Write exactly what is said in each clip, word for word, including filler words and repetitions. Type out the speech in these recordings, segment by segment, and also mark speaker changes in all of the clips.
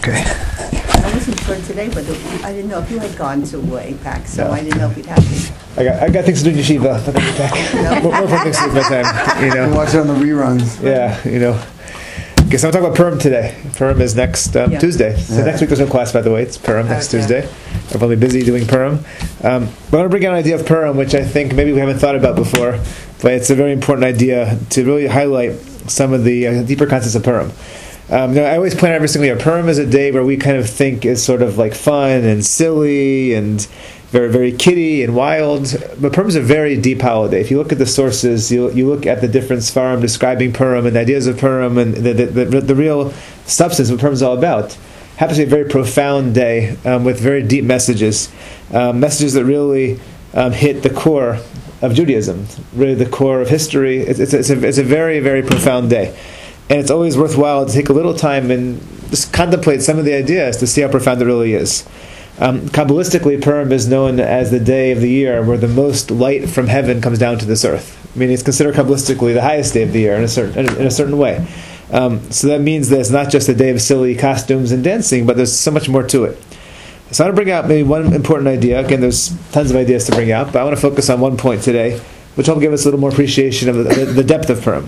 Speaker 1: Okay.
Speaker 2: I wasn't sure today, but I didn't know if you had gone to AIPAC, so no. I didn't know if we'd have to.
Speaker 1: I got I got things to do in yeshiva. I think AIPAC. More fun things to do with my time. You know.
Speaker 3: Watch it on the reruns.
Speaker 1: Yeah, you know. Okay, so I'm talking about Purim today. Purim is next um, yeah. Tuesday. So yeah. next week there's no class, by the way. It's Purim next uh, Tuesday. Yeah. We're probably busy doing Purim. Um, but I want to bring out an idea of Purim, which I think maybe we haven't thought about before, but it's a very important idea to really highlight some of the uh, deeper concepts of Purim. Um, you know, I always point out every single year, Purim is a day where we kind of think is sort of like fun and silly and very, very kiddie and wild. But Purim is a very deep holiday. If you look at the sources, you you look at the different Sfarim describing Purim and the ideas of Purim and the the, the, the real substance of what Purim is all about. It happens to be a very profound day um, with very deep messages, um, messages that really um, hit the core of Judaism, really the core of history. It's, it's, it's, a, it's a very, very profound day. And it's always worthwhile to take a little time and just contemplate some of the ideas to see how profound it really is. Um, Kabbalistically, Purim is known as the day of the year where the most light from heaven comes down to this earth. I mean, it's considered Kabbalistically the highest day of the year in a certain in a certain way. Um, so that means that it's not just a day of silly costumes and dancing, but there's so much more to it. So I want to bring out maybe one important idea. Again, there's tons of ideas to bring out, but I want to focus on one point today, which will give us a little more appreciation of the, the depth of Purim.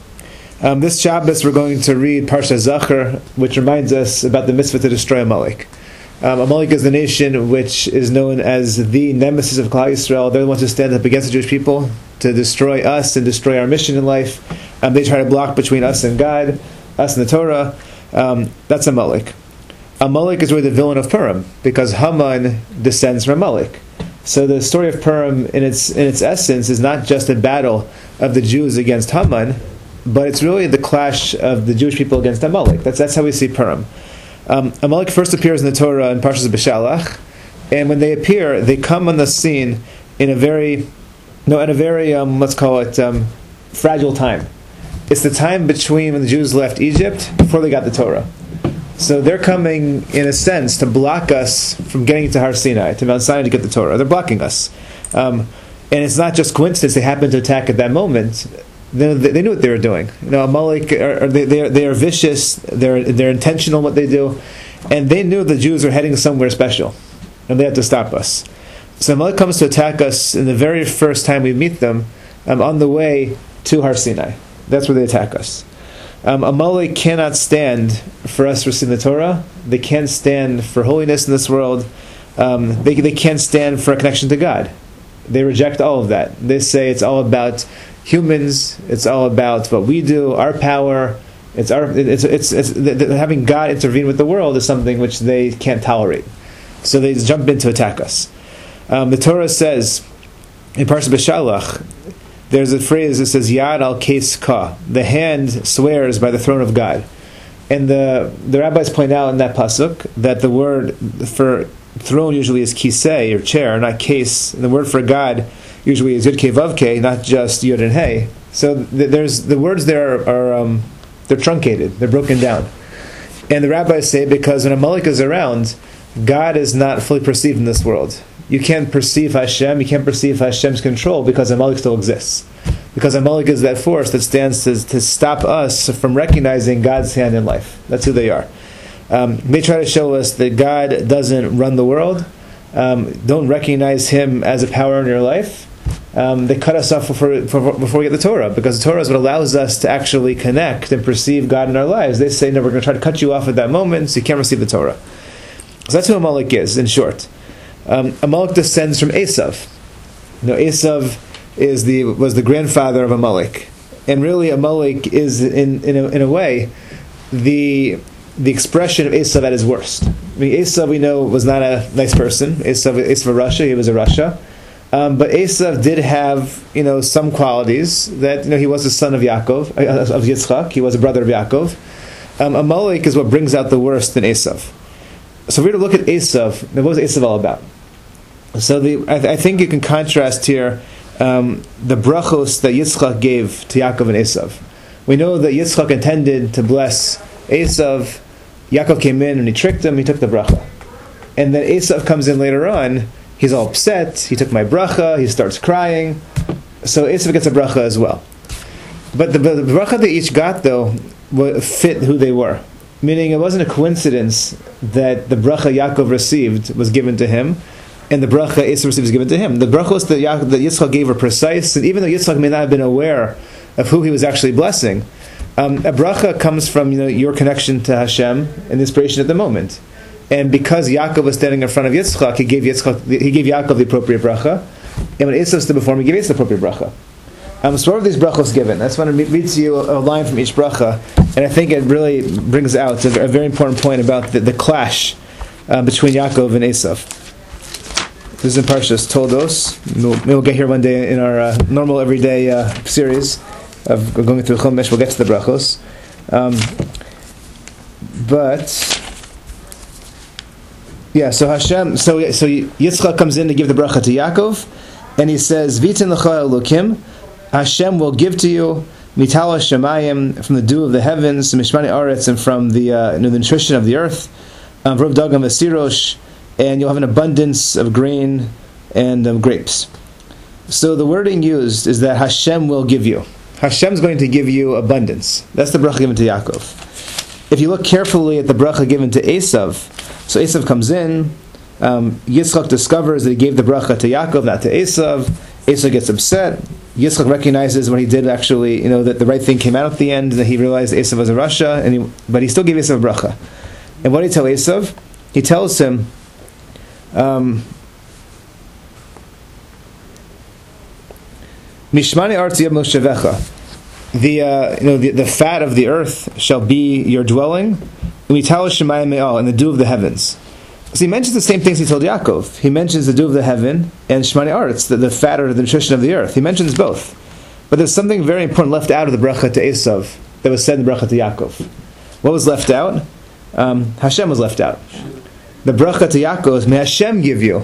Speaker 1: Um, this Shabbos we're going to read Parsha Zachor, which reminds us about the mitzvah to destroy Amalek. Um, Amalek is the nation which is known as the nemesis of Klal Yisrael. They're the ones who stand up against the Jewish people to destroy us and destroy our mission in life. Um, they try to block between us and God, us and the Torah. Um, that's Amalek. Amalek is really the villain of Purim because Haman descends from Amalek. So the story of Purim in its in its essence is not just a battle of the Jews against Haman, but it's really the clash of the Jewish people against Amalek. That's that's how we see Purim. Um, Amalek first appears in the Torah in Parshas Beshalach, and when they appear, they come on the scene in a very, no, in a very um, let's call it um, fragile time. It's the time between when the Jews left Egypt before they got the Torah. So they're coming, in a sense, to block us from getting to Har Sinai, to Mount Sinai to get the Torah. They're blocking us, um, and it's not just coincidence they happened to attack at that moment. They, they knew what they were doing. You know, Amalek, are, they, they, are, they are vicious, they're, they're intentional in what they do, and they knew the Jews were heading somewhere special, and they had to stop us. So Amalek comes to attack us in the very first time we meet them, um, on the way to Har Sinai. That's where they attack us. Um, Amalek cannot stand for us receiving the Torah. They can't stand for holiness in this world. Um, they, they can't stand for a connection to God. They reject all of that. They say it's all about humans. It's all about what we do, our power. It's our. It's it's, it's, it's having God intervene with the world is something which they can't tolerate. So they jump in to attack us. Um, the Torah says in Parshat Beshalach, there's a phrase that says Yad al Kes Ka. The hand swears by the throne of God, and the the rabbis point out in that pasuk that the word for throne usually is kisei or chair, not case. And the word for God usually is yud ke vav ke, not just yud and hey. So th- there's the words there are, are um, they're truncated, they're broken down, and the rabbis say because when Amalek is around, God is not fully perceived in this world. You can't perceive Hashem, you can't perceive Hashem's control because Amalek still exists. Because Amalek is that force that stands to, to stop us from recognizing God's hand in life. That's who they are. Um, they try to show us that God doesn't run the world. Um, don't recognize Him as a power in your life. Um, they cut us off before, before, before we get the Torah, because the Torah is what allows us to actually connect and perceive God in our lives. They say, no, we're going to try to cut you off at that moment, so you can't receive the Torah. So that's who Amalek is, in short. Um, Amalek descends from Esav. You know, Esav is the was the grandfather of Amalek, and really Amalek is, in in a, in a way, the the expression of Esav at his worst. I mean, Esav, we know, was not a nice person. Esav, Esav of Russia, he was a Russia. Um, but Esav did have, you know, some qualities that, you know, he was the son of Yaakov, uh, of Yitzchak. He was a brother of Yaakov. Um, Amalek is what brings out the worst in Esav. So if we were to look at Esav, what was Esav all about? So the, I, th- I think you can contrast here um, the brachos that Yitzchak gave to Yaakov and Esav. We know that Yitzchak intended to bless Esav. Yaakov came in and he tricked him, he took the bracha. And then Esav comes in later on, he's all upset, he took my bracha, he starts crying. So Esav gets a bracha as well. But the, the bracha they each got, though, fit who they were. meaning it wasn't a coincidence that the bracha Yaakov received was given to him, and the bracha Esav received was given to him. The brachos that, Ya- that Yitzchak gave were precise, and even though Yitzchak may not have been aware of who he was actually blessing, um, a bracha comes from you know your connection to Hashem and the inspiration at the moment. And because Yaakov was standing in front of Yitzchak, he gave Yitzchak, he gave Yaakov the appropriate bracha, and when Esav stood before him, he gave Esav the appropriate bracha. Um, so what are these brachos given? That's when I read to you a, a line from each bracha, and I think it really brings out a, a very important point about the, the clash uh, between Yaakov and Esav. This is in Parshas Toldos. We'll, we'll get here one day in our uh, normal everyday uh, series of going through Chumash. We'll get to the brachos, um, but yeah. So Hashem, so so Yitzchak comes in to give the bracha to Yaakov, and he says, "V'iten lecha Elokim." Hashem will give to you mitala shemayim, from the dew of the heavens, mishmani aretz, and from the uh, you know, the nutrition of the earth, vrov dagam v'sirosh, and you'll have an abundance of grain and um, grapes. So the wording used is that Hashem will give you. Hashem's going to give you abundance. That's the bracha given to Yaakov. If you look carefully at the bracha given to Esav, so Esav comes in, um, Yitzchak discovers that he gave the bracha to Yaakov, not to Esav. Esav gets upset. Yitzchak recognizes when he did actually, you know, that the right thing came out at the end, that he realized Esav was a rasha, and he, but he still gave Esav a bracha. And what did he tell Esav? He tells him, um, Mishmani artzi moshevecha, the uh, you know the, the fat of the earth shall be your dwelling, and the dew of the heavens. So he mentions the same things he told Yaakov. He mentions the dew of the heaven and Shmani Aretz, the, the fat or the nutrition of the earth. He mentions both. But there's something very important left out of the bracha to Esav that was said in the bracha to Yaakov. What was left out? Um, Hashem was left out. The bracha to Yaakov is, may Hashem give you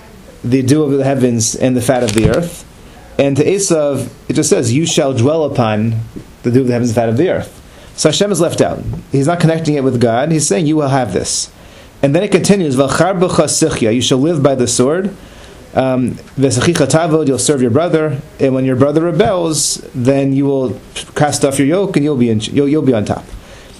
Speaker 1: the dew of the heavens and the fat of the earth. And to Esav, it just says, you shall dwell upon the dew of the heavens and the fat of the earth. So Hashem is left out. He's not connecting it with God. He's saying, you will have this. And then it continues, V'char b'cha sichya, you shall live by the sword. Um, V'sechicha tavod, you'll serve your brother. And when your brother rebels, then you will cast off your yoke and you'll be in, you'll, you'll be on top.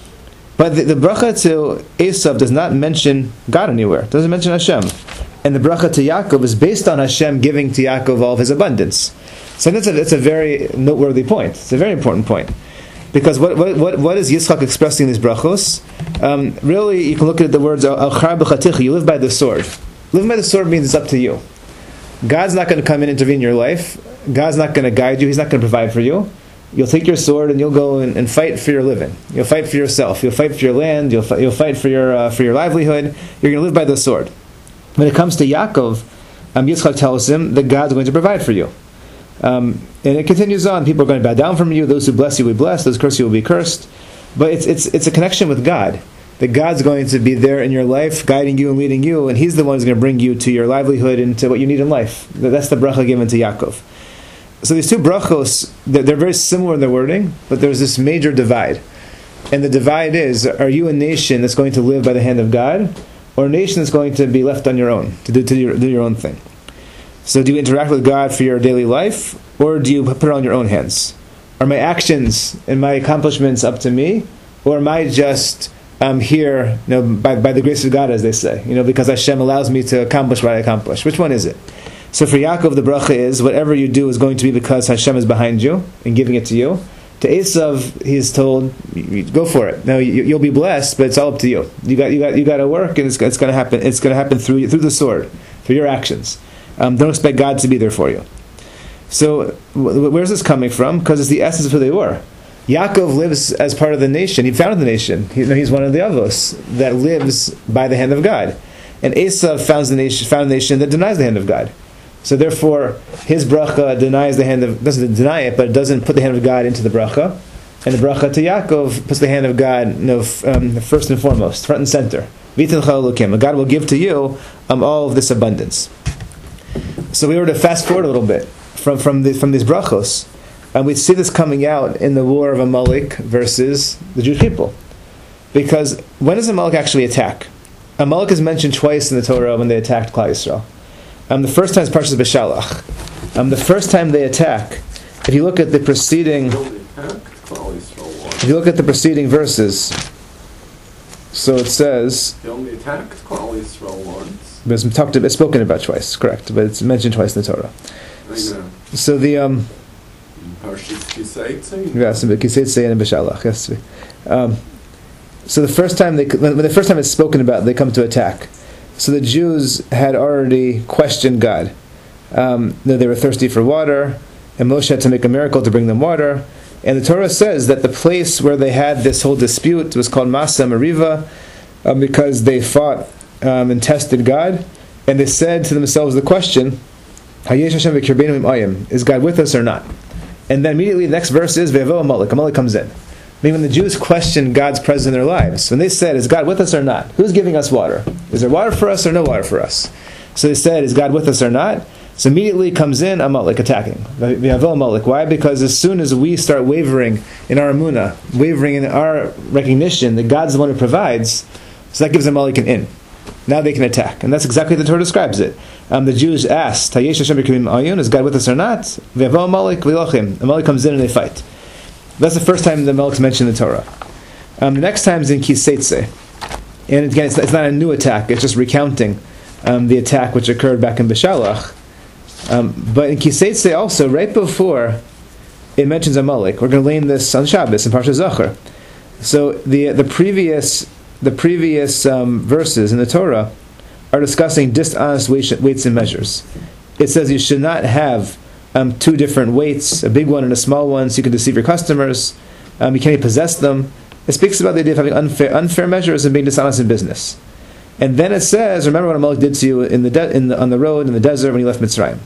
Speaker 1: But the, the bracha to Esav does not mention God anywhere. It doesn't mention Hashem. And the bracha to Yaakov is based on Hashem giving to Yaakov all of his abundance. So that's a, that's a very noteworthy point. It's a very important point. Because what what what, what is Yitzchak expressing in these brachos? Um, really, you can look at the words, Al-char b'chaticha, you live by the sword. Living by the sword means it's up to you. God's not going to come in and intervene in your life. God's not going to guide you. He's not going to provide for you. You'll take your sword and you'll go and, and fight for your living. You'll fight for yourself. You'll fight for your land. You'll fight, you'll fight for your uh, for your livelihood. You're going to live by the sword. When it comes to Yaakov, um, Yitzchak tells him that God's going to provide for you. Um, and it continues on. People are going to bow down from you. Those who bless you will be blessed. Those who curse you will be cursed. But it's it's it's a connection with God. That God's going to be there in your life, guiding you and leading you, and He's the one who's going to bring you to your livelihood and to what you need in life. That's the bracha given to Yaakov. So these two brachos, they're, they're very similar in their wording, but there's this major divide. And the divide is, are you a nation that's going to live by the hand of God, or a nation that's going to be left on your own, to do, to your, do your own thing? So do you interact with God for your daily life, or do you put it on your own hands? Are my actions and my accomplishments up to me, or am I just um, here you know, by, by the grace of God, as they say, you know, because Hashem allows me to accomplish what I accomplish? Which one is it? So for Yaakov, the bracha is, whatever you do is going to be because Hashem is behind you and giving it to you. To Esav, he is told, go for it. Now you, you'll be blessed, but it's all up to you. You got, you got, you got to work, and it's, it's going to happen. It's going to happen through through the sword, through your actions. Um, don't expect God to be there for you. So where's this coming from? Because it's the essence of who they were. Yaakov lives as part of the nation. He founded the nation. He, he's one of the avos that lives by the hand of God. And Esav founds the nation, found a nation that denies the hand of God. So therefore, his bracha denies the hand of, doesn't deny it, but it doesn't put the hand of God into the bracha. And the bracha to Yaakov puts the hand of God you know, um, first and foremost, front and center. God will give to you um, all of this abundance. So we were to fast forward a little bit from, from, the, from these brachos. And we see this coming out in the war of Amalek versus the Jewish people. Because when does Amalek actually attack? Amalek is mentioned twice in the Torah when they attacked Klal Yisrael. Um, the first time is Parshas Beshalach. Um, the first time they attack, if you look at the preceding, if you look at the preceding verses, So it says.
Speaker 3: They only attacked Klal Yisrael once.
Speaker 1: But it's talked. It's spoken about twice, correct? But it's mentioned twice in the Torah.
Speaker 3: I know.
Speaker 1: So the um.
Speaker 3: Parshas Kiseitze.
Speaker 1: Yes, Kiseitze and Beshalach. Yes. Um, so the first time they, when the first time it's spoken about, they come to attack. So the Jews had already questioned God. Um, they were thirsty for water, and Moshe had to make a miracle to bring them water. And the Torah says that the place where they had this whole dispute was called Masa Meriva, um, because they fought um, and tested God, and they said to themselves the question, Hayesh Hashem v'kirbeinu im'ayim, is God with us or not? And then immediately the next verse is Ve'avo Amalek. Amalek comes in. I mean, when the Jews questioned God's presence in their lives, when they said, is God with us or not? Who's giving us water? Is there water for us or no water for us? So they said, is God with us or not? So immediately comes in Amalek attacking. Ve'avo Amalek. Why? Because as soon as we start wavering in our emunah, wavering in our recognition that God's the one who provides, so that gives Amalek an in. Now they can attack. And that's exactly how the Torah describes it. Um, the Jews asked, Hayesh Hashem b'kirbeinu im'ayim, is God with us or not? Ve'avo Amalek v'yilachim. Amalek comes in and they fight. That's the first time the Amalek's mentioned in the Torah. Um, the next time is in Kiseitze. And again, it's, it's not a new attack, it's just recounting um, the attack which occurred back in Beshalach. Um, but in Kiseitze also, right before it mentions Amalek, we're going to learn this on Shabbos in Parsha Zachor. So the the previous the previous um, verses in the Torah are discussing dishonest weights and measures. It says you should not have um, two different weights, a big one and a small one, so you can deceive your customers. Um, you can't even possess them. It speaks about the idea of having unfair unfair measures and being dishonest in business. And then it says, remember what Amalek did to you in the, de- in the on the road in the desert when you left Mitzrayim.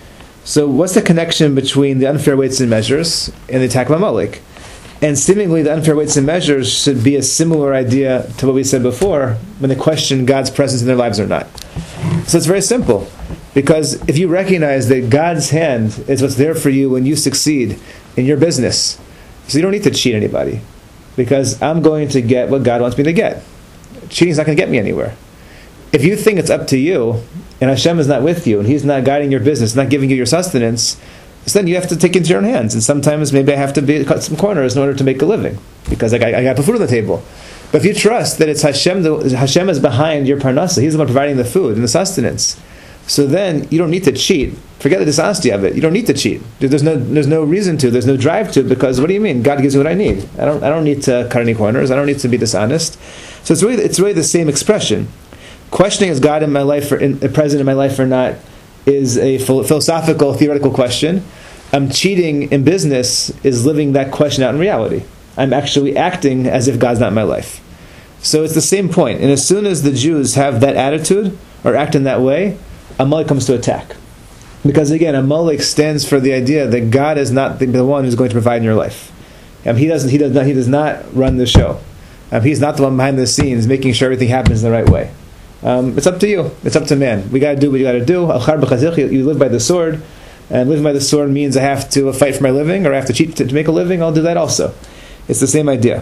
Speaker 1: So what's the connection between the unfair weights and measures and the attack of Amalek? And seemingly the unfair weights and measures should be a similar idea to what we said before when they question God's presence in their lives or not. So it's very simple. Because if you recognize that God's hand is what's there for you when you succeed in your business, so you don't need to cheat anybody. Because I'm going to get what God wants me to get. Cheating's not going to get me anywhere. If you think it's up to you, and Hashem is not with you, and He's not guiding your business, not giving you your sustenance, so then you have to take it into your own hands. And sometimes maybe I have to be, cut some corners in order to make a living, because I got, I got to put food on the table. But if you trust that it's Hashem, the, Hashem is behind your parnasa, He's the one providing the food and the sustenance, so then you don't need to cheat. Forget the dishonesty of it. You don't need to cheat. There's no, there's no reason to. There's no drive to. Because what do you mean? God gives me what I need. I don't, I don't need to cut any corners. I don't need to be dishonest. So it's really, it's really the same expression. Questioning is God in my life or in, present in my life or not is a philosophical, theoretical question. Um, cheating in business is living that question out in reality. I'm actually acting as if God's not in my life. So it's the same point. And as soon as the Jews have that attitude or act in that way, Amalek comes to attack. Because again, Amalek stands for the idea that God is not the, the one who's going to provide in your life. Um, he doesn't. He does not. He does not run the show. Um, he's not the one behind the scenes making sure everything happens in the right way. Um, it's up to you. It's up to man. We got to do what you got to do. You live by the sword, and living by the sword means I have to fight for my living, or I have to cheat to, to make a living. I'll do that also. It's the same idea.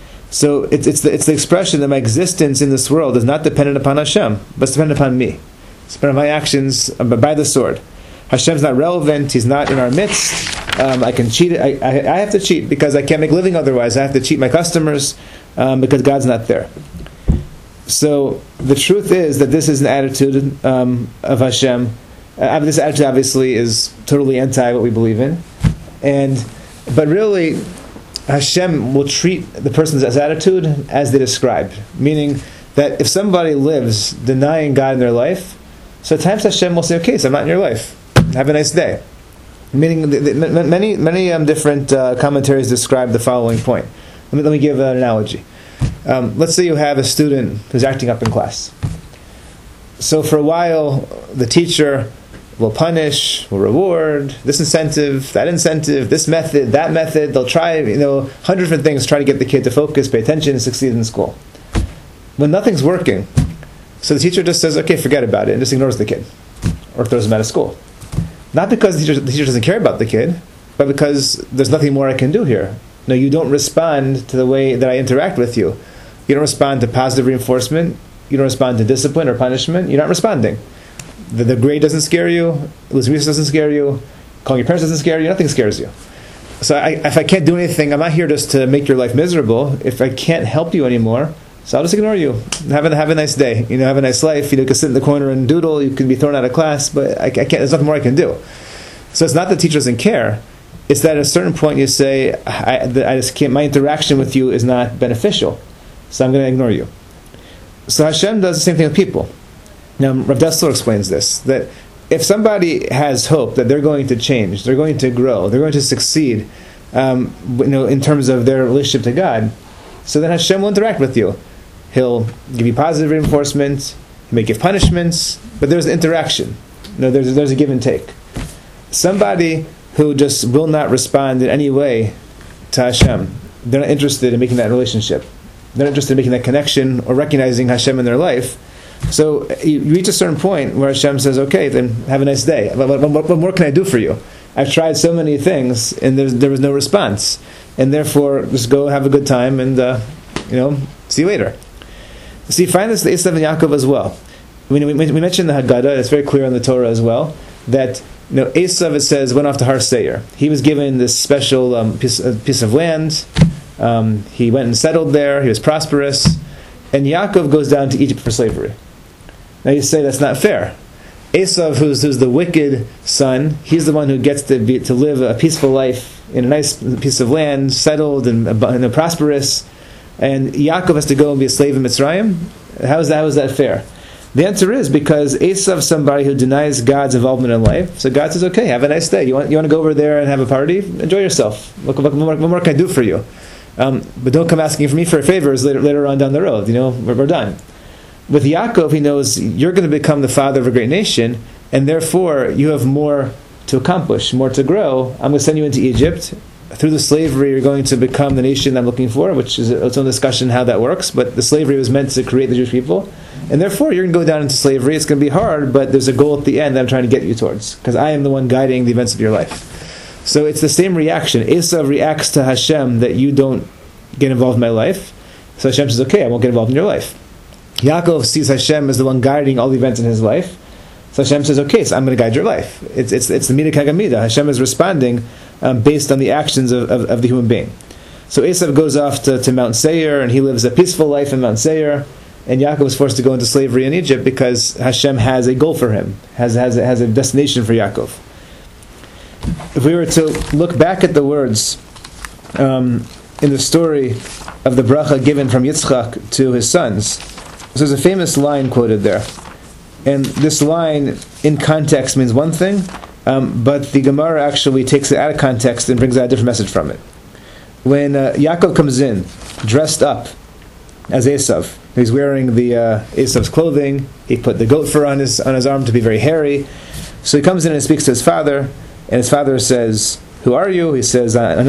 Speaker 1: So it's it's the, it's the expression that my existence in this world is not dependent upon Hashem, but it's dependent upon me. It's dependent on my actions by the sword. Hashem's not relevant. He's not in our midst. Um, I can cheat. I, I, I have to cheat because I can't make a living otherwise. I have to cheat my customers um, because God's not there. So the truth is that this is an attitude um, of Hashem. Uh, this attitude obviously is totally anti what we believe in, and but really, Hashem will treat the person's attitude as they described. Meaning that if somebody lives denying God in their life, so at times Hashem will say, "Okay, so I'm not in your life. Have a nice day." Meaning, the, the, many many um, different uh, commentaries describe the following point. Let me let me give an analogy. Um, let's say you have a student who's acting up in class. So for a while, the teacher will punish, will reward, this incentive, that incentive, this method, that method. They'll try, you know, a hundred different things to try to get the kid to focus, pay attention, and succeed in school. When nothing's working, so the teacher just says, "Okay, forget about it," and just ignores the kid, or throws him out of school. Not because the teacher, the teacher doesn't care about the kid, but because there's nothing more I can do here. No, you don't respond to the way that I interact with you. You don't respond to positive reinforcement. You don't respond to discipline or punishment. You're not responding. The, the grade doesn't scare you. Losing research doesn't scare you. Calling your parents doesn't scare you. Nothing scares you. So I, if I can't do anything, I'm not here just to make your life miserable. If I can't help you anymore, So I'll just ignore you. Have a, have a nice day. You know, have a nice life. You know, you can sit in the corner and doodle. You can be thrown out of class, but I, I can't. There's nothing more I can do. So it's not that the teacher doesn't care. It's that at a certain point you say, I, I just can't. My interaction with you is not beneficial, so I'm going to ignore you. So Hashem does the same thing with people. Now, Rav Dessler explains this, that if somebody has hope that they're going to change, they're going to grow, they're going to succeed, um, you know, in terms of their relationship to God, so then Hashem will interact with you. He'll give you positive reinforcement, he may give punishments, but there's an interaction. You know, there's, there's a give and take. Somebody who just will not respond in any way to Hashem, they're not interested in making that relationship. They're not interested in making that connection or recognizing Hashem in their life. So you reach a certain point where Hashem says, okay, then have a nice day. What, what, what more can I do for you? I've tried so many things and there was no response. And therefore, just go have a good time and, uh, you know, see you later. So you find this in Esav and Yaakov as well. We, we, we mentioned the Haggadah, it's very clear in the Torah as well, that you know, Esav, it says, went off to Har Seir. He was given this special um, piece, uh, piece of land. Um, he went and settled there. He was prosperous. And Yaakov goes down to Egypt for slavery. Now you say that's not fair. Esav, who's, who's the wicked son, he's the one who gets to be, to live a peaceful life in a nice piece of land, settled and, and prosperous. And Yaakov has to go and be a slave in Mitzrayim. How is that, how is that fair? The answer is because Esav is somebody who denies God's involvement in life. So God says, okay, have a nice day. You want you want to go over there and have a party? Enjoy yourself. What, what, what, more, what more can I do for you? Um, but don't come asking for me for favors later, later on down the road. You know, we're, we're done. With Yaakov, he knows you're going to become the father of a great nation, and therefore you have more to accomplish, more to grow. I'm going to send you into Egypt. Through the slavery, you're going to become the nation I'm looking for, which is its own discussion how that works. But the slavery was meant to create the Jewish people. And therefore, you're going to go down into slavery. It's going to be hard, but there's a goal at the end that I'm trying to get you towards. Because I am the one guiding the events of your life. So it's the same reaction. Esav reacts to Hashem that you don't get involved in my life. So Hashem says, okay, I won't get involved in your life. Yaakov sees Hashem as the one guiding all the events in his life. So Hashem says, okay, so I'm going to guide your life. It's it's it's the Midah Kag Midah. Hashem is responding um, based on the actions of, of, of the human being. So Esav goes off to, to Mount Seir, and he lives a peaceful life in Mount Seir. And Yaakov is forced to go into slavery in Egypt because Hashem has a goal for him, has has a, has a destination for Yaakov. If we were to look back at the words um, in the story of the bracha given from Yitzchak to his sons, so there's a famous line quoted there. And this line, in context, means one thing, um, but the Gemara actually takes it out of context and brings out a different message from it. When uh, Yaakov comes in, dressed up as Esav, he's wearing the uh, Esav's clothing, he put the goat fur on his on his arm to be very hairy. So he comes in and speaks to his father, and his father says, who are you? He says, I'm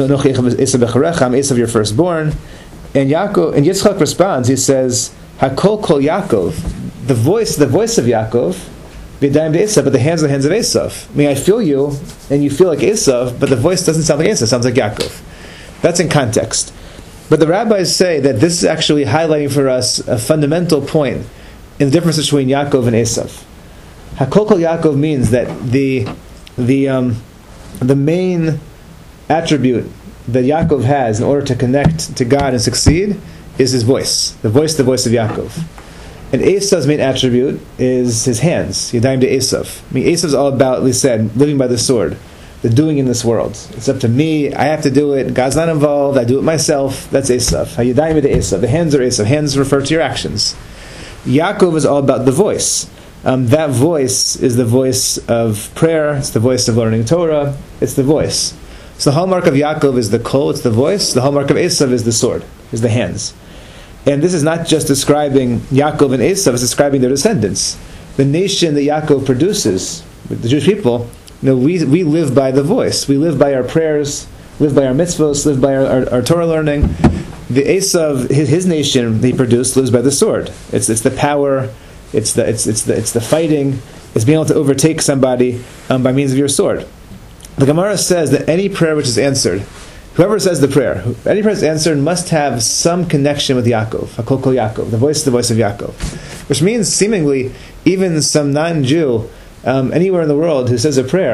Speaker 1: Esav, your firstborn. And Yaakov, and Yitzchak responds, he says, Hakol kol Yaakov, the voice, the voice of Yaakov, b'yadayim de'esav, but the hands are the hands of Esav. I mean, I feel you, and you feel like Esav, but the voice doesn't sound like Esav, it sounds like Yaakov. That's in context. But the rabbis say that this is actually highlighting for us a fundamental point in the difference between Yaakov and Esav. Hakol kol Yaakov means that the the um, the main attribute that Yaakov has in order to connect to God and succeed is his voice. The voice, the voice of Yaakov. And Esav's main attribute is his hands. Yadayim de Esav. I mean, Esav's all about, at least said, living by the sword. The doing in this world. It's up to me. I have to do it. God's not involved. I do it myself. That's Esav. Yadayim de Esav. The hands are Esav. Hands refer to your actions. Yaakov is all about the voice. Um, that voice is the voice of prayer. It's the voice of learning Torah. It's the voice. So the hallmark of Yaakov is the kol. It's the voice. The hallmark of Esav is the sword. Is the hands. And this is not just describing Yaakov and Esav, it's describing their descendants. The nation that Yaakov produces, the Jewish people, you know, we we live by the voice. We live by our prayers, live by our mitzvos, live by our, our, our Torah learning. The Esav, his, his nation that he produced, lives by the sword. It's it's the power, it's the it's it's the it's the fighting, it's being able to overtake somebody um, by means of your sword. The Gemara says that any prayer which is answered, whoever says the prayer, any prayer that's answered must have some connection with Yaakov, Hakol kol Yaakov, the voice is the voice of Yaakov. Which means, seemingly, even some non-Jew, um, anywhere in the world who says a prayer,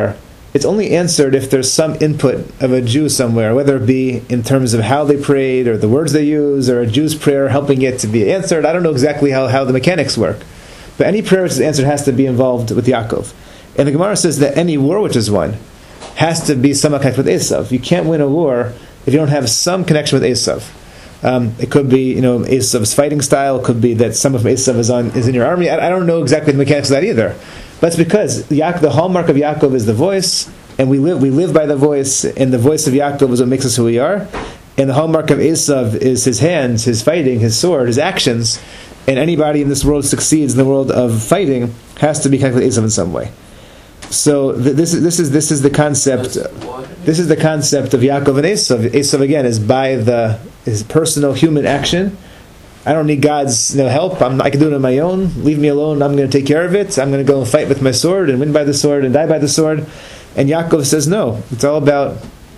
Speaker 1: it's only answered if there's some input of a Jew somewhere, whether it be in terms of how they prayed or the words they use or a Jew's prayer helping it to be answered. I don't know exactly how, how the mechanics work. But any prayer which is answered has to be involved with Yaakov. And the Gemara says that any war which is won has to be somewhat connected with Esav. You can't win a war if you don't have some connection with Esav. Um, it could be, you know, Esav's fighting style. It could be that some of Esav is on is in your army. I, I don't know exactly the mechanics of that either. But it's because Yaakov, the hallmark of Yaakov is the voice, and we live we live by the voice, and the voice of Yaakov is what makes us who we are. And the hallmark of Esav is his hands, his fighting, his sword, his actions. And anybody in this world succeeds in the world of fighting has to be connected with Esav in some way. So th- this is this is this is the concept. This is the concept of Yaakov and Esav. Esav again is by the his personal human action. I don't need God's you know, help. I'm, I can do it on my own. Leave me alone. I'm going to take care of it. I'm going to go and fight with my sword and win by the sword and die by the sword. And Yaakov says no. It's all about.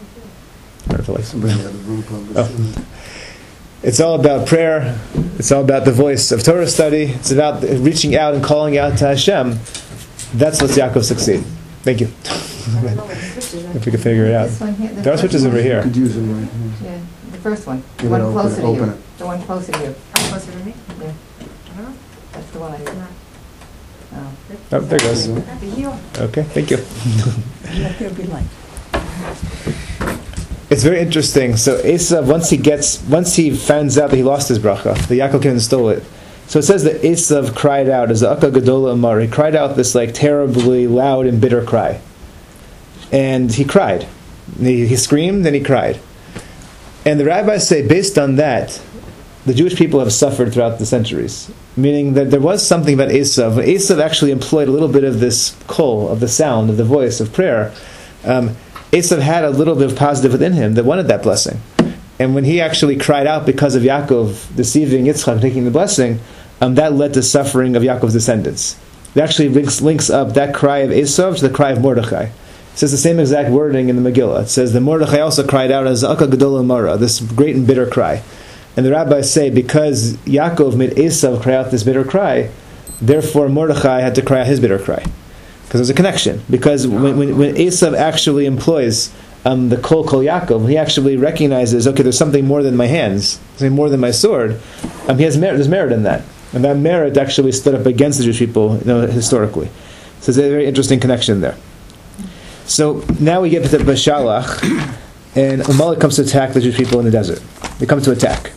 Speaker 1: Oh. It's all about prayer. It's all about the voice of Torah study. It's about reaching out and calling out to Hashem. That's what's Yaakov succeed. Thank you. If we can figure it out. There are switches over here.
Speaker 4: Could use them right here.
Speaker 5: Yeah, the first one. The
Speaker 4: Give
Speaker 5: one
Speaker 4: it open,
Speaker 5: closer to
Speaker 4: open
Speaker 5: you.
Speaker 4: it.
Speaker 5: The one closer to you.
Speaker 2: I'm closer to me?
Speaker 5: Yeah,
Speaker 2: I don't know.
Speaker 5: that's the one I did. Oh.
Speaker 1: Oh, there it goes.
Speaker 2: Happy heel.
Speaker 1: Okay, thank you.
Speaker 2: Let there be light.
Speaker 1: It's very interesting. So Esav, once he gets, once he finds out that he lost his bracha, the Yaakov came and stole it. So it says that Esav cried out, as Akka Gadola Amar, he cried out this like terribly loud and bitter cry. And he cried. He, he screamed and he cried. And the rabbis say, based on that, the Jewish people have suffered throughout the centuries. Meaning that there was something about Esav. Esav actually employed a little bit of this kol, of the sound, of the voice, of prayer. Um, Esav had a little bit of positive within him that wanted that blessing. And when he actually cried out because of Yaakov deceiving Yitzchak, taking the blessing, um, that led to suffering of Yaakov's descendants. It actually links, links up that cry of Esav to the cry of Mordechai. It says the same exact wording in the Megillah. It says that Mordechai also cried out as Akka Gedola Mara, this great and bitter cry. And the rabbis say because Yaakov made Esav cry out this bitter cry, therefore Mordechai had to cry out his bitter cry. Because there's a connection. Because when, when, when Esav actually employs um, the Kol Kol Yaakov, he actually recognizes, okay, there's something more than my hands, something more than my sword. Um, he has merit. There's merit in that, and that merit actually stood up against the Jewish people, you know, historically. So there's a very interesting connection there. So now we get to Bashalach, and Amalek comes to attack the Jewish people in the desert. They come to attack.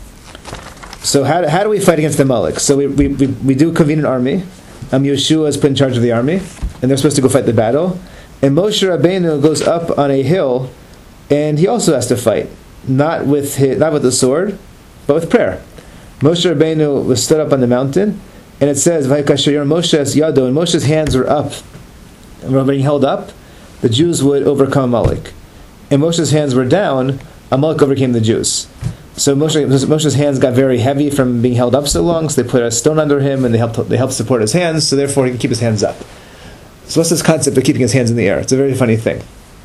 Speaker 1: So how do, how do we fight against Amalek? So we we, we, we do convene an army. Um, Yeshua is put in charge of the army, and they're supposed to go fight the battle. And Moshe Rabbeinu goes up on a hill, and he also has to fight, not with his, not with the sword, but with prayer. Moshe Rabbeinu was stood up on the mountain, and it says, "Vayikasher Moshe's yado," and Moshe's hands were up, and were being held up. The Jews would overcome Amalek, and Moshe's hands were down. Amalek overcame the Jews. So Moshe, Moshe's hands got very heavy from being held up so long, so they put a stone under him, and they helped they helped support his hands, so therefore he can keep his hands up. So what's this concept of keeping his hands in the air? It's a very funny thing.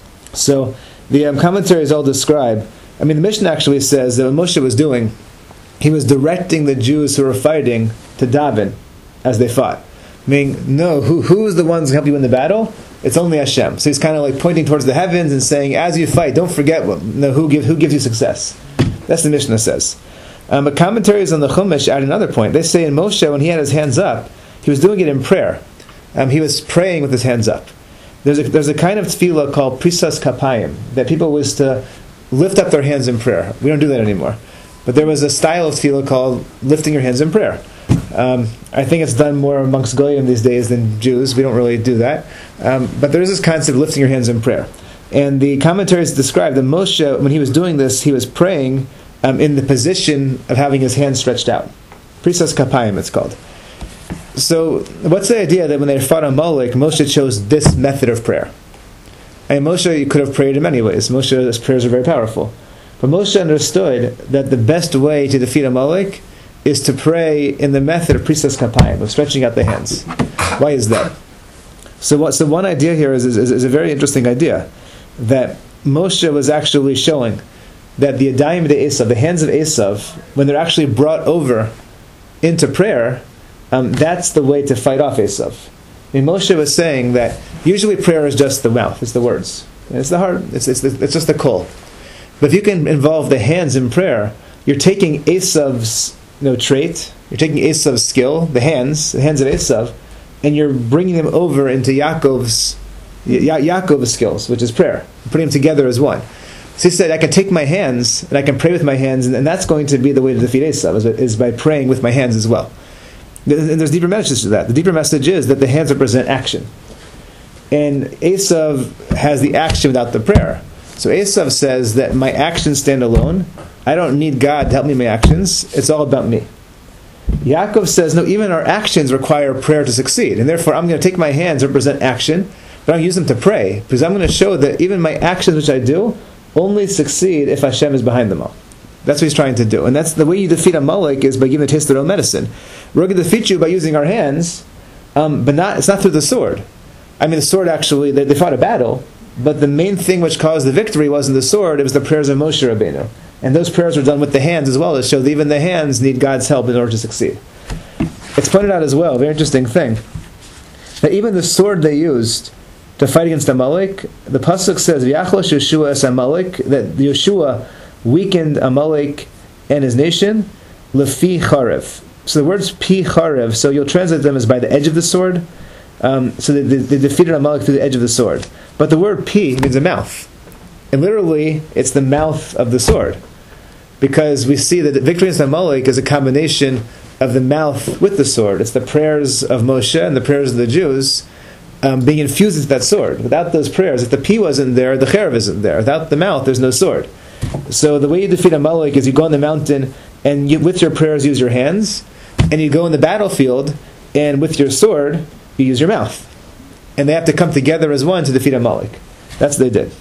Speaker 1: So the um, commentaries all describe, I mean the Mishnah actually says that what Moshe was doing, he was directing the Jews who were fighting to daven as they fought. Meaning, no, who who's the ones who help you win the battle? It's only Hashem. So he's kind of like pointing towards the heavens and saying, as you fight, don't forget what, no, who, give, who gives you success. That's the Mishnah says. Um, but commentaries on the Chumash add another point. They say in Moshe, when he had his hands up, he was doing it in prayer. Um, he was praying with his hands up. There's a, there's a kind of tefillah called prisas kapayim, that people was to lift up their hands in prayer. We don't do that anymore. But there was a style of tefillah called lifting your hands in prayer. Um, I think it's done more amongst Goyim these days than Jews. We don't really do that. Um, but there is this concept of lifting your hands in prayer. And the commentaries describe that Moshe, when he was doing this, he was praying um, in the position of having his hands stretched out. Prisas kapayim, it's called. So, what's the idea that when they fought Amalek, Moshe chose this method of prayer? I mean, Moshe could have prayed in many ways. Moshe's prayers are very powerful. But Moshe understood that the best way to defeat Amalek is to pray in the method of prisas kapayim, of stretching out the hands. Why is that? So, what? So one idea here is, is, is a very interesting idea, that Moshe was actually showing that the Yadayim de Esav, the hands of Esav, when they're actually brought over into prayer, um, that's the way to fight off Esav. I mean, Moshe was saying that Usually prayer is just the mouth, it's the words. It's the heart, it's, it's, the, it's just the kol. But if you can involve the hands in prayer, you're taking Esav's you know, trait, you're taking Esav's skill, the hands, the hands of Esav, and you're bringing them over into Yaakov's, Ya- Yaakov's skills, which is prayer. You're putting them together as one. So he said, I can take my hands, and I can pray with my hands, and, and that's going to be the way to defeat Esav, is, is by praying with my hands as well. And there's deeper messages to that. The deeper message is that the hands represent action. And Esav has the action without the prayer. So Esav says that my actions stand alone. I don't need God to help me in my actions. It's all about me. Yaakov says, no, even our actions require prayer to succeed. And therefore, I'm going to take my hands, represent action, but I'm going to use them to pray. Because I'm going to show that even my actions, which I do, only succeed if Hashem is behind them all. That's what he's trying to do. And that's the way you defeat Amalek, is by giving a taste of their own medicine. We're going to defeat you by using our hands, um, but not it's not through the sword. I mean, the sword actually, they, they fought a battle, but the main thing which caused the victory wasn't the sword, it was the prayers of Moshe Rabbeinu. And those prayers were done with the hands as well, to show that even the hands need God's help in order to succeed. It's pointed out as well, a very interesting thing, that even the sword they used to fight against Amalek, the Pasuk says, V'yachlosh Yeshua es Amalek, that Yeshua weakened Amalek and his nation, lefi charev. So the words pi charev, so you'll translate them as by the edge of the sword. Um, so they, they, they defeated Amalek through the edge of the sword. But the word pi means a mouth. And literally, it's the mouth of the sword. Because we see that the victory against Amalek is a combination of the mouth with the sword. It's the prayers of Moshe and the prayers of the Jews um, being infused into that sword. Without those prayers, if the pi wasn't there, the cherev isn't there. Without the mouth, there's no sword. So the way you defeat Amalek is you go on the mountain and you, with your prayers, use your hands. And you go in the battlefield and with your sword, you use your mouth. And they have to come together as one to defeat Amalek. That's what they did.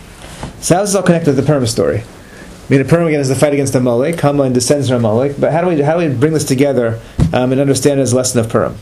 Speaker 1: So how is this all connected to the Purim story? I mean, the Purim again is the fight against Amalek. Haman descends from Amalek. But how do we how do we bring this together um, and understand it as a lesson of Purim?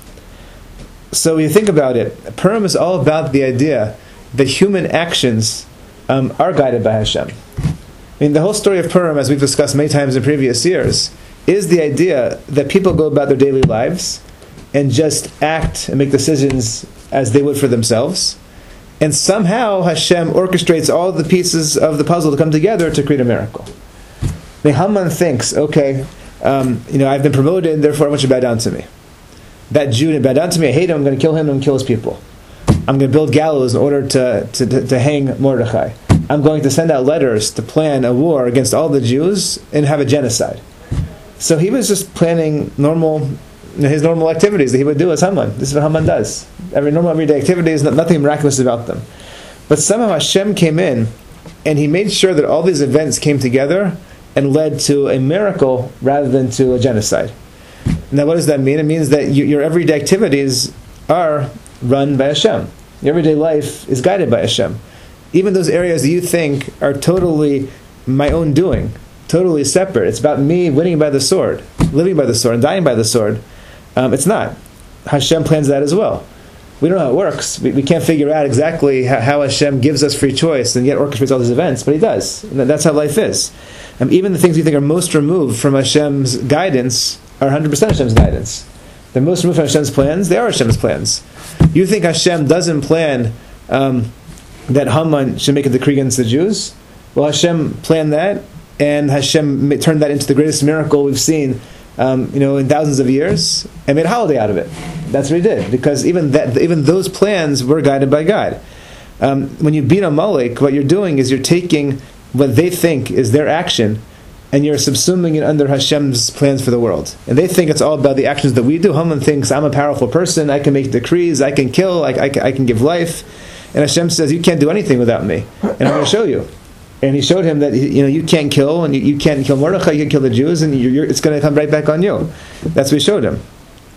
Speaker 1: So when you think about it, Purim is all about the idea that human actions um, are guided by Hashem. I mean, the whole story of Purim, as we've discussed many times in previous years, is the idea that people go about their daily lives and just act and make decisions as they would for themselves. And somehow Hashem orchestrates all the pieces of the puzzle to come together to create a miracle. I mean, Haman thinks, okay, um, you know, I've been promoted, therefore everyone should bow down to me. That Jew didn't bow down to me, I hate him, I'm going to kill him, I'm going to kill his people. I'm going to build gallows in order to, to, to, to hang Mordechai. I'm going to send out letters to plan a war against all the Jews and have a genocide. So he was just planning normal, you know, his normal activities that he would do as Haman. This is what Haman does. Every normal everyday activities, nothing miraculous about them. But somehow Hashem came in and he made sure that all these events came together and led to a miracle rather than to a genocide. Now what does that mean? It means that you, your everyday activities are run by Hashem. Your everyday life is guided by Hashem. Even those areas that you think are totally my own doing, totally separate. It's about me winning by the sword, living by the sword, and dying by the sword. Um, it's not. Hashem plans that as well. We don't know how it works. We, we can't figure out exactly how, how Hashem gives us free choice and yet orchestrates all these events, but He does. And that's how life is. Um, even the things you think are most removed from Hashem's guidance are one hundred percent Hashem's guidance. They're most removed from Hashem's plans. They are Hashem's plans. You think Hashem doesn't plan um, that Haman should make a decree against the Jews? Well, Hashem planned that, and Hashem turned that into the greatest miracle we've seen, um, you know, in thousands of years, and made a holiday out of it. That's what He did, because even that, even those plans were guided by God. Um, when you beat Amalek, what you're doing is you're taking what they think is their action, and you're subsuming it under Hashem's plans for the world. And they think it's all about the actions that we do. Haman thinks, I'm a powerful person, I can make decrees, I can kill, I, I, I can give life. And Hashem says, you can't do anything without me, and I'm going to show you. And He showed him that, you know, you can't kill, and you, you can't kill Mordechai, you can kill the Jews, and you're, you're, it's going to come right back on you. That's what He showed him.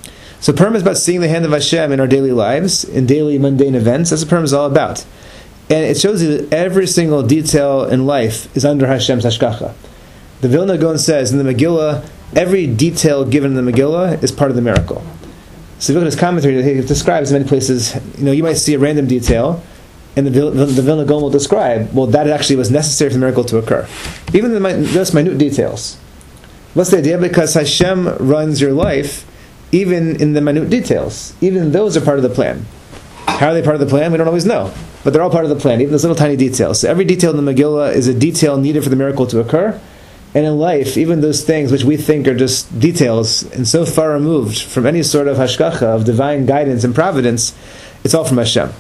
Speaker 1: So Purim is about seeing the hand of Hashem in our daily lives, in daily mundane events. That's what Purim is all about. And it shows you that every single detail in life is under Hashem's hashgacha. The Vilna Gaon says in the Megillah, every detail given in the Megillah is part of the miracle. So if you look at his commentary, he describes in many places, you know, you might see a random detail, and the, the, the Vilna Gaon will describe, well, that actually was necessary for the miracle to occur. Even the most minute details. What's the idea? Because Hashem runs your life, even in the minute details. Even those are part of the plan. How are they part of the plan? We don't always know. But they're all part of the plan, even those little tiny details. So every detail in the Megillah is a detail needed for the miracle to occur. And in life, even those things which we think are just details and so far removed from any sort of hashgacha, of divine guidance and providence, it's all from Hashem.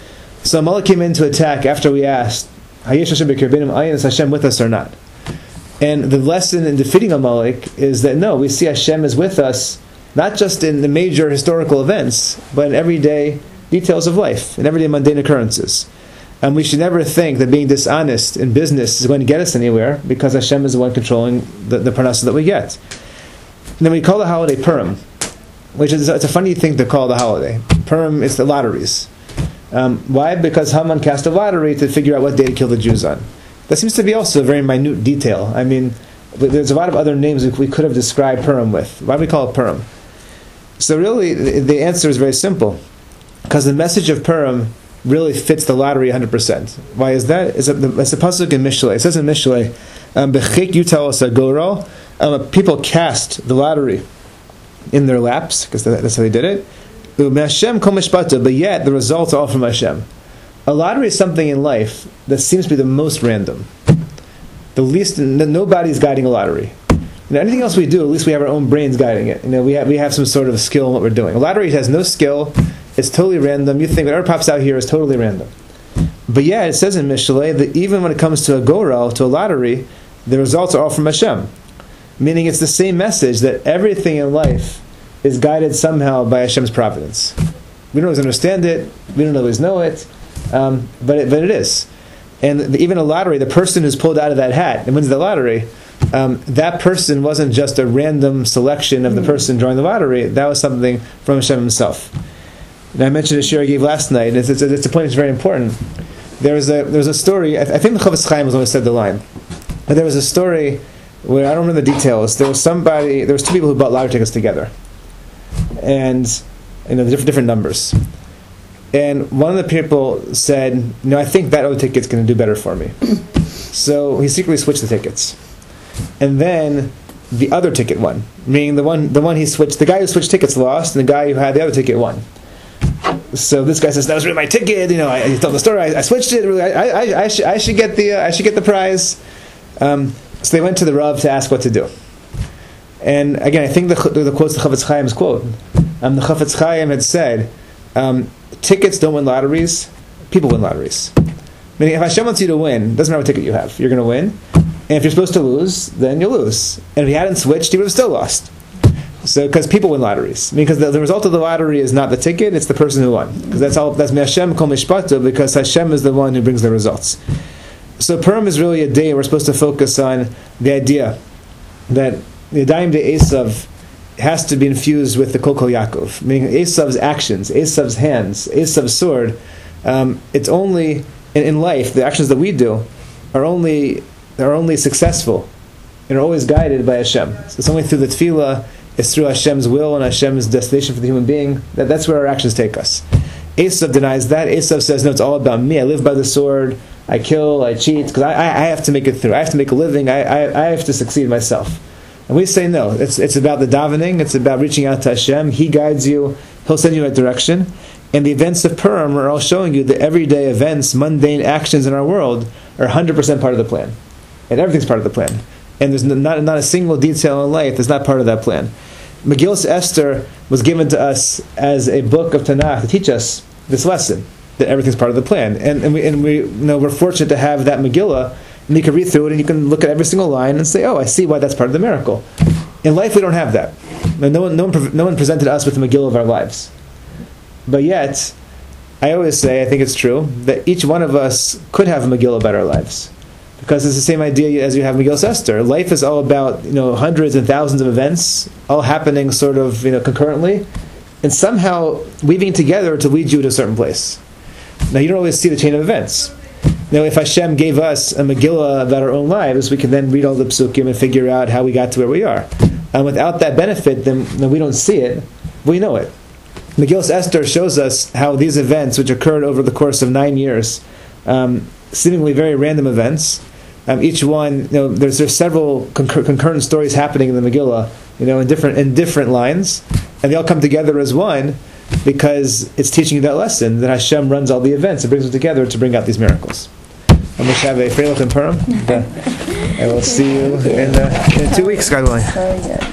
Speaker 1: So Amalek came in to attack after we asked, Hayesh Hashem b'kirbenim ayin, is Hashem with us or not? And the lesson in defeating Amalek is that no, we see Hashem is with us, not just in the major historical events, but in everyday details of life, in everyday mundane occurrences. And we should never think that being dishonest in business is going to get us anywhere, because Hashem is the one controlling the, the parnasa that we get. And then we call the holiday Purim, which is it's a funny thing to call the holiday. Purim is the lotteries. Um, why? Because Haman cast a lottery to figure out what day to kill the Jews on. That seems to be also a very minute detail. I mean, there's a lot of other names we could have described Purim with. Why do we call it Purim? So really, the answer is very simple. Because the message of Purim really fits the lottery one hundred percent. Why is that? It's a, it's a pasuk in Mishlei. It says in Mishlei, um, B'chik yutal asagoro, um, people cast the lottery in their laps, because that's how they did it. Hashem kol mishpata, but yet the results are all from Hashem. A lottery is something in life that seems to be the most random. The least, nobody's guiding a lottery. You know, anything else we do, at least we have our own brains guiding it. You know, we have we have some sort of skill in what we're doing. A lottery has no skill. It's totally random. You think whatever pops out here is totally random. But yeah, it says in Mishlei that even when it comes to a goral, to a lottery, the results are all from Hashem. Meaning it's the same message that everything in life is guided somehow by Hashem's providence. We don't always understand it. We don't always know it. Um, but, it but it is. And the, even a lottery, the person who's pulled out of that hat and wins the lottery, um, that person wasn't just a random selection of the person drawing the lottery. That was something from Hashem himself. And I mentioned a shir I gave last night, and it's, it's, it's a point that's very important. There was a there was a story. I, th- I think the Chavetz Chaim was the one who said the line, but there was a story where I don't remember the details. There was somebody. There was two people who bought lottery tickets together, and you know the different different numbers. And one of the people said, "No, I think that other ticket's going to do better for me." So he secretly switched the tickets, and then the other ticket won. Meaning the one the one he switched, the guy who switched tickets lost, and the guy who had the other ticket won. So this guy says, "That was really my ticket." You know, I, I told the story. I, I switched it. Really, I, I, I, should, I should get the, uh, I should get the prize. Um, so they went to the Rav to ask what to do. And again, I think the the quote's the Chavetz Chaim's quote. Um, the Chavetz Chaim had said, um, "Tickets don't win lotteries. People win lotteries." Meaning, if Hashem wants you to win, doesn't matter what ticket you have, you're going to win. And if you're supposed to lose, then you'll lose. And if he hadn't switched, he would have still lost. So, because people win lotteries, because the, the result of the lottery is not the ticket; it's the person who won. Because that's all. That's Hashem kol mishpato, because Hashem is the one who brings the results. So, Purim is really a day we're supposed to focus on the idea that the Yadayim de Esav has to be infused with the Kol Kol Yaakov, meaning Esav's actions, Esav's hands, Esav's sword. Um, it's only in, in life the actions that we do are only are only successful and are always guided by Hashem. So it's only through the tefillah. It's through Hashem's will and Hashem's destination for the human being that that's where our actions take us. Esav denies that. Esav says, no, it's all about me. I live by the sword. I kill. I cheat because I, I, I have to make it through. I have to make a living. I, I, I have to succeed myself. And we say no. It's it's about the davening. It's about reaching out to Hashem. He guides you. He'll send you in a direction. And the events of Purim are all showing you that everyday events, mundane actions in our world are one hundred percent part of the plan. And everything's part of the plan. And there's not not a single detail in life that's not part of that plan. Megillas Esther was given to us as a book of Tanakh to teach us this lesson, that everything's part of the plan. And and we and we you know we're fortunate to have that Megillah, and you can read through it and you can look at every single line and say, oh, I see why that's part of the miracle. In life we don't have that. No one no one no one presented us with the Megillah of our lives. But yet, I always say, I think it's true, that each one of us could have a Megillah about our lives. Because it's the same idea as you have Megillas Esther. Life is all about, you know, hundreds and thousands of events, all happening sort of, you know, concurrently, and somehow weaving together to lead you to a certain place. Now, you don't always see the chain of events. Now, if Hashem gave us a Megillah about our own lives, we can then read all the psukim and figure out how we got to where we are. And without that benefit, then, then we don't see it, we know it. Megillas Esther shows us how these events, which occurred over the course of nine years, um, seemingly very random events, Um, each one, you know, there's there's several concur- concurrent stories happening in the Megillah, you know, in different in different lines, and they all come together as one. because it's teaching you that lesson that Hashem runs all the events and brings them together to bring out these miracles. And we shall have a Freilich and Purim. And we'll see you in, uh, in two weeks, God willing.
Speaker 4: Very good.